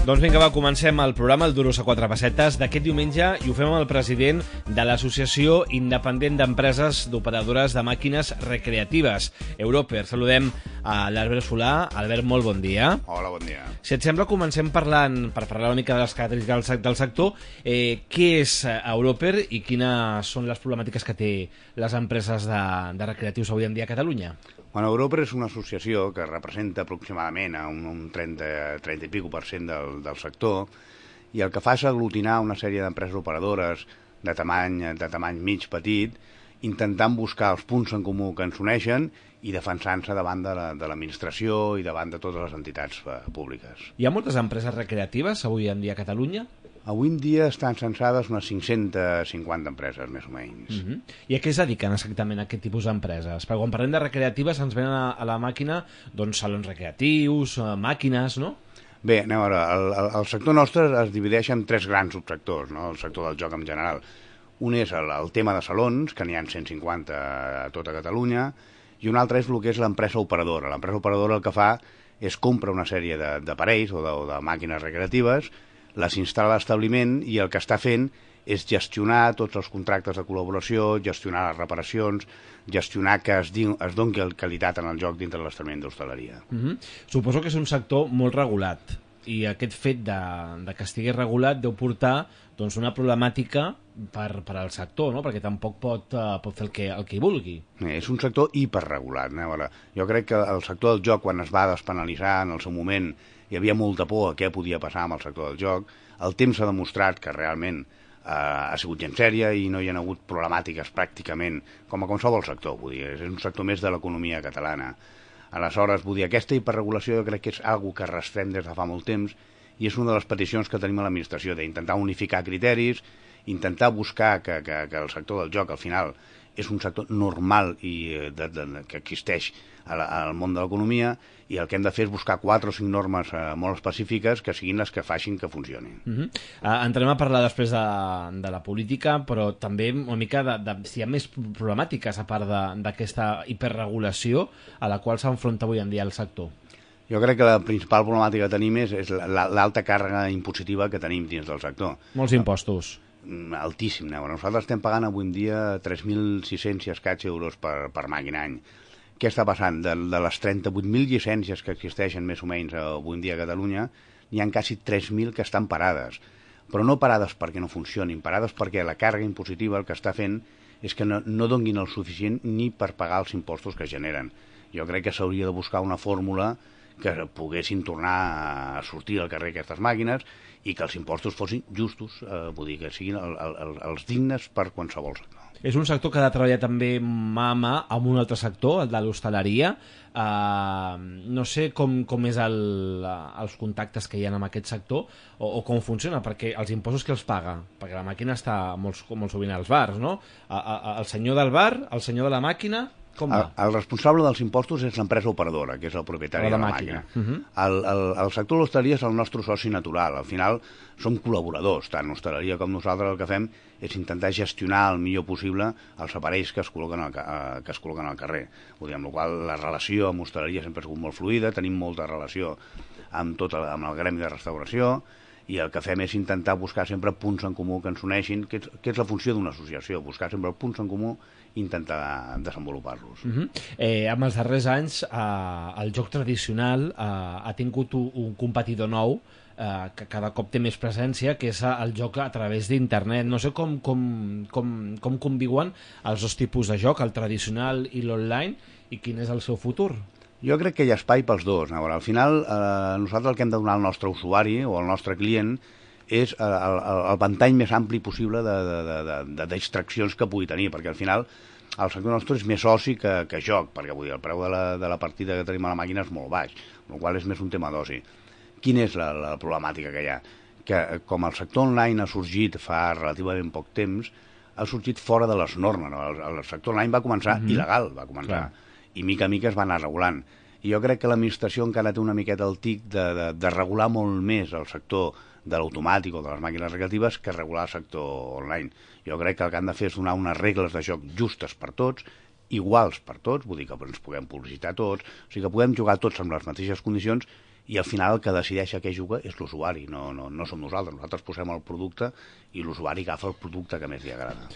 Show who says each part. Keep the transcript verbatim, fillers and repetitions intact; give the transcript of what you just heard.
Speaker 1: Doncs vinga, va, comencem el programa, el Duros a quatre pessetes, d'aquest diumenge, i ho fem amb el president de l'Associació Independent d'Empreses d'Operadores de Màquines Recreatives, Europer. Saludem a l'Albert Solà. Albert, molt bon dia.
Speaker 2: Hola, bon dia.
Speaker 1: Si et sembla, comencem parlant, per parlar una mica de les característiques del sector. Eh, què és Europer i quines són les problemàtiques que té les empreses de, de recreatius avui en dia a Catalunya?
Speaker 2: Bueno, Europer és una associació que representa aproximadament a un, un trenta, trenta i pico per cent del, del sector, i el que fa és aglutinar una sèrie d'empreses operadores de tamany, de tamany mig petit, intentant buscar els punts en comú que ens uneixen i defensant-se davant de l'administració la, i davant de totes les entitats uh, públiques.
Speaker 1: Hi ha moltes empreses recreatives avui en dia a Catalunya?
Speaker 2: Avui en dia estan censades unes cinc-centes cinquanta empreses, més o menys.
Speaker 1: Uh -huh. I a què es dediquen exactament aquest tipus d'empreses? Perquè quan parlem de recreatives ens venen a, a la màquina doncs, salons recreatius, eh, màquines, no?
Speaker 2: Bé, anem a veure, el, el, el sector nostre es divideix en tres grans subsectors, no? El sector del joc en general. Un és el, el tema de salons, que n'hi ha cent cinquanta a tota Catalunya, i un altre és el que és l'empresa operadora. L'empresa operadora el que fa és compra una sèrie d'aparells o, de, o de màquines recreatives, les instal·la a l'establiment i el que està fent és gestionar tots els contractes de col·laboració, gestionar les reparacions, gestionar que es, di, es doni qualitat en el joc dintre de l'establiment d'hostaleria.
Speaker 1: Uh -huh. Suposo que és un sector molt regulat, i aquest fet de, de que estigui regulat deu portar doncs, una problemàtica per, per al sector, no? Perquè tampoc pot, uh, pot fer el que, el que hi vulgui.
Speaker 2: Eh, és un sector hiperregulat. No? Veure, jo crec que el sector del joc, quan es va despenalitzar en el seu moment, hi havia molta por a què podia passar amb el sector del joc. El temps ha demostrat que realment eh, ha sigut gent sèria i no hi ha hagut problemàtiques pràcticament com a qualsevol sector, vull dir, és un sector més de l'economia catalana. Aleshores, vull dir, aquesta hiperregulació jo crec que és una cosa que arrastrem des de fa molt temps i és una de les peticions que tenim a l'administració, d'intentar unificar criteris, intentar buscar que, que, que el sector del joc al final és un sector normal i de, de, que existeix al món de l'economia, i el que hem de fer és buscar quatre o cinc normes eh, molt específiques que siguin les que facin que funcionin.
Speaker 1: Uh -huh. uh, Entrem a parlar després de, de la política, però també una mica de, de si hi ha més problemàtiques a part d'aquesta hiperregulació a la qual s'enfronta avui en dia el sector.
Speaker 2: Jo crec que la principal problemàtica que tenim és, és l'alta càrrega impositiva que tenim dins del sector.
Speaker 1: Molts impostos.
Speaker 2: Altíssim. No? Nosaltres estem pagant avui en dia tres mil sis-cents i escaig euros per, per màquina any. Què està passant? De, de les trenta-vuit mil llicències que existeixen més o menys avui en dia a Catalunya, n'hi ha quasi tres mil que estan parades. Però no parades perquè no funcionin, parades perquè la càrrega impositiva el que està fent és que no, no donguin el suficient ni per pagar els impostos que generen. Jo crec que s'hauria de buscar una fórmula que poguessin tornar a sortir al carrer aquestes màquines i que els impostos fossin justos, eh, vull dir, que siguin el, el, els dignes per qualsevol sector.
Speaker 1: És un sector que ha de treballar també mà a mà amb un altre sector, el de l'hostaleria. Uh, no sé com, com és el, els contactes que hi ha amb aquest sector o, o com funciona, perquè els impostos que els paga, perquè la màquina està molt, molt sovint als bars, no? A, a, el senyor del bar, el senyor de la màquina... Com va?
Speaker 2: El, el responsable dels impostos és l'empresa operadora, que és el propietari de la, de la màquina. màquina. Uh -huh. el, el, el sector de l'hostaleria és el nostre soci natural. Al final som col·laboradors, tant l'hostaleria com nosaltres. El que fem és intentar gestionar el millor possible els aparells que es col·loquen al, eh, que es col·loquen al carrer. Vull dir, amb la qual la relació amb l'hostaleria sempre ha sigut molt fluida, tenim molta relació amb, tot el, amb el gremi de restauració, i el que fem és intentar buscar sempre punts en comú que ens uneixin, que és, que és la funció d'una associació, buscar sempre punts en comú i intentar desenvolupar-los.
Speaker 1: Uh -huh. eh, amb els darrers anys eh, el joc tradicional eh, ha tingut un, un competidor nou eh, que cada cop té més presència, que és el joc a través d'internet. No sé com, com, com, com conviuen els dos tipus de joc, el tradicional i l'online, i quin és el seu futur.
Speaker 2: Jo crec que hi ha espai pels dos. No? Al final, eh, nosaltres el que hem de donar al nostre usuari o al nostre client és el, el, el ventall més ampli possible de, de, de, de, de distraccions que pugui tenir, perquè al final el sector nostre és més oci que, que joc, perquè vull dir, el preu de la, de la partida que tenim a la màquina és molt baix, el qual és més un tema d'oci. Quina és la, la problemàtica que hi ha? Que com el sector online ha sorgit fa relativament poc temps, ha sorgit fora de les normes. No? El, el sector online va començar mm-hmm. il·legal, va començar... Clar. I mica a mica es va anar regulant. I jo crec que l'administració encara té una miqueta el tic de, de, de regular molt més el sector de l'automàtic o de les màquines recreatives que regular el sector online. Jo crec que el que han de fer és donar unes regles de joc justes per tots iguals per tots, vull dir que ens puguem publicitar tots, o sigui que puguem jugar tots amb les mateixes condicions, i al final el que decideix a què juga és l'usuari, no, no, no som nosaltres. Nosaltres posem el producte i l'usuari agafa el producte que més li agrada.